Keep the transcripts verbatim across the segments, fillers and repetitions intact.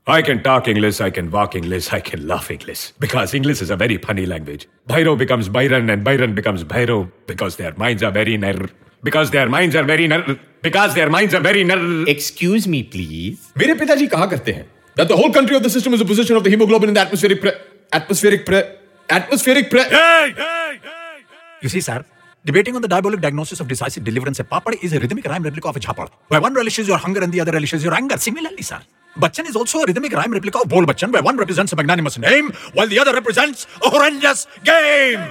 I can talk English, I can walk English, I can laugh English. Because English is a very funny language. Bhairo becomes Byron and Byron becomes Bhairo because their minds are very ner. Because their minds are very ner. Because their minds are very ner. Excuse me, please. मेरे पिताजी कहा करते हैं that the whole country of the system is a position of the hemoglobin in the atmospheric pre atmospheric pre atmospheric pre. Hey, hey, hey. You see, sir, debating on the diabolic diagnosis of decisive deliverance a papad is a rhythmic rhyme replica of a chapad, where one relishes your hunger and the other relishes your anger. Similarly, sir, Bachchan is also a rhythmic rhyme replica of Bol Bachchan, where one represents a magnanimous name, while the other represents a horrendous game.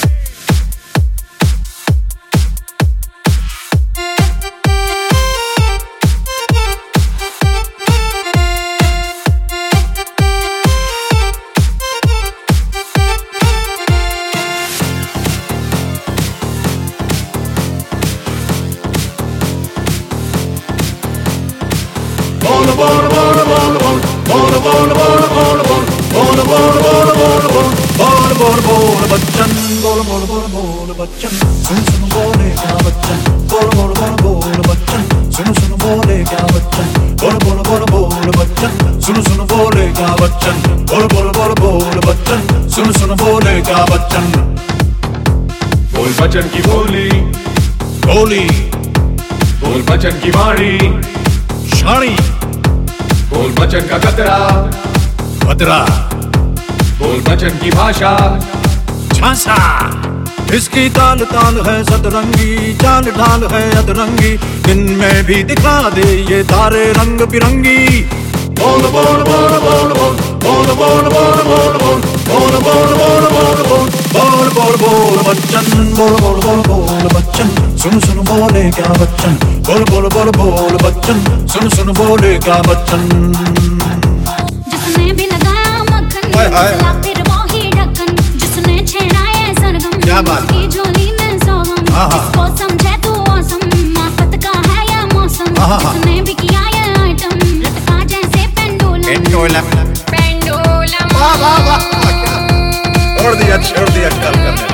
बोल बोल बच्चन बोल बोल बोल बोल बच्चन सुन सुन बोले क्या बच्चन बोल बोल बोल बोल बच्चन सुन सुन बोले क्या बच्चन बोल बोल बोल बोल बच्चन सुन सुन बोले क्या बच्चन बोल बोल बोल बोल बच्चन सुन सुन बोले क्या बच्चन बोल बच्चन की बोली बोली बोल बच्चन की वाणी शाणी बोल बच्चन का कतरा खतरा बोल बच्चन की भाषा झांसा इसकी ताल ताल है सतरंगी चाल ढाल है अतरंगी दिन में भी दिखा दे ये तारे रंग बिरंगी बोल बोल बोल बोल बोल बोल बोल बोल बोल बोल बोल बोल बोल बोल बोल बोल बोल बच्चन बोल बोल बोल बोल बच्चन सुन सुन बोले क्या बच्चन बोल बोल बोल बोल बच्चन सुन सुन बोले क्या बच्चन जिसने भी लगाया मक्खन फिर वो ही ढक्कन जिसने छेड़ाया सरगम क्या बात की झोली में सोगम इसको समझे तू औसम माफत का है यह मौसम जिसने भी किया ये आइटम लटका जैसे पेंडुलम पेंडुलम पेंडुलम वाह वाह वाह छोड़ दिया छोड़ दिया चल करने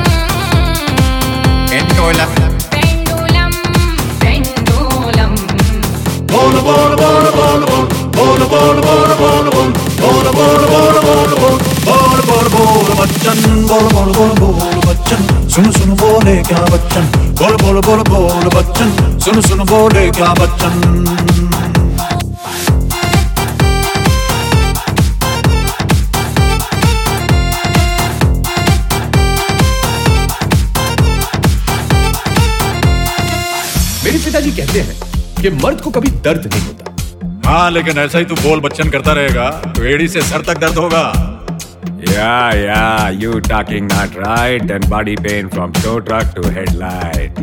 पेंडुलम पेंडुलम पेंडुलम बोल बोल बोल बोल बोल बोल बोल बोल बोल बोल बोल बोल बोल बोल बोल बोल बोल बच्चन बोल बोल बोल बोल बच्चन सुन सुन बोले क्या बच्चन बोल बोल बोल बोल बच्चन सुन सुन बोले क्या बच्चन मेरे पिताजी कहते हैं कि मर्द को कभी दर्द नहीं होता। हाँ लेकिन ऐसा ही तू बोल बच्चन करता रहेगा तो एड़ी से सर तक दर्द होगा। Yeah, yeah, you talking not right and body pain from tow truck to headlight.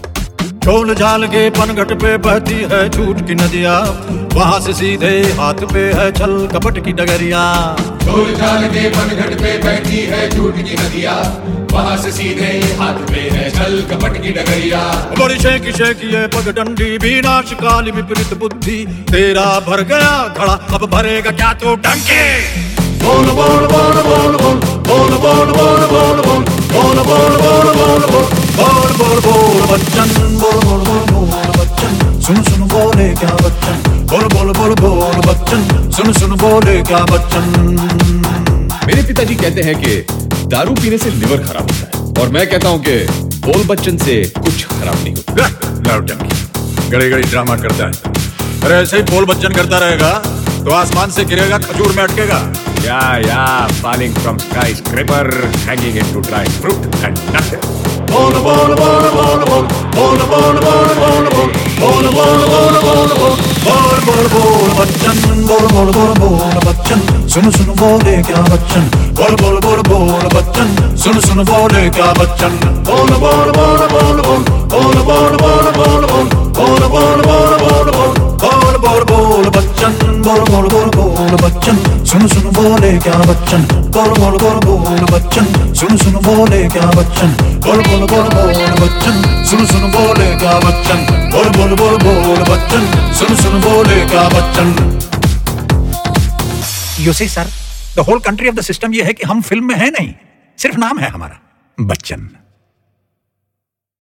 ढोल झाल के पनघट पे बहती है झूठ की नदियाँ वहाँ से सीधे हाथ पे है छल कपट की डगरिया ढोल झाल के पनघट पे बहती है झूठ की नदियाँ वहाँ से सीधे हाथ पे है छल कपट की डगरिया बड़ी शेकी शेकी है पगडंडी भी नाश काली विपरीत बुद्धि तेरा भर गया घड़ा अब भरेगा क्या तू डंके बोल बोल बोल बोल बोल बोल बोल बोल बोल बोल बोल बोल बोल बोल बोल बोल बोल बच्चन बोल बोल बोल बोल बच्चन सुन सुन बोले क्या बच्चन बोल बोल बोल बोल बच्चन सुन सुन बोले क्या बच्चन मेरे पिताजी कहते हैं कि दारू पीने से लिवर खराब होता है और मैं कहता हूँ कि बोल बच्चन से कुछ खराब नहीं होता। गड़े गड़ी ड्रामा करता है अरे ऐसे ही बोल बच्चन करता रहेगा तो आसमान से गिरेगा खजूर में अटकेगा। Yeah, yeah, falling from skyscraper, hanging into dry fruit and nut. बोल बोल बोल बोल बोल बोल बोल बोल बोल बोल बोल बोल बोल बोल बोल बोल बोल बच्चन बोल बोल बोल बोल बच्चन सुन सुन बोले क्या बच्चन बोल बोल बोल बोल बच्चन सुन सुन बोले क्या बच्चन बोल बोल बोल बोल बोल बोल बोल बोल बोल बोल बोल बोल बोल बोल बोल बोल बोल बच्चन बोल बोल बोल बोल बच्चन सुन सुन बोले क्या बच्चन बोल बोल बोल बोल बच्चन सुन सुन बोले क्या बच्चन बोल बोल बोल बोल बच्चन सुन सुन बोले क्या बच्चन बोल बोल बोल बोल बच्चन सुन सुन बोले क्या Bachchan You see, sir, the whole country of the system ये है कि हम फिल्म में है नहीं सिर्फ नाम है हमारा बच्चन।